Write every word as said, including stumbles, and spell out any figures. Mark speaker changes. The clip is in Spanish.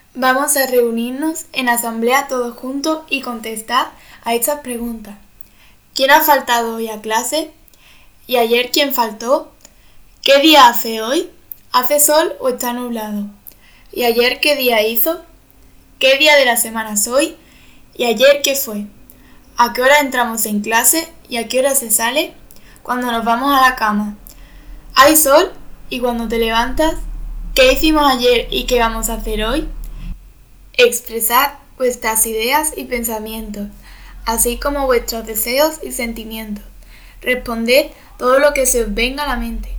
Speaker 1: Vamos a reunirnos en asamblea todos juntos y contestar a estas preguntas. ¿Quién ha faltado hoy a clase? ¿Y ayer quién faltó? ¿Qué día hace hoy? ¿Hace sol o está nublado? ¿Y ayer qué día hizo? ¿Qué día de la semana es hoy? ¿Y ayer qué fue? ¿A qué hora entramos en clase y a qué hora se sale? Cuando nos vamos a la cama. ¿Hay sol? ¿Y cuando te levantas? ¿Qué hicimos ayer y qué vamos a hacer hoy? Expresad vuestras ideas y pensamientos, así como vuestros deseos y sentimientos. Responded todo lo que se os venga a la mente.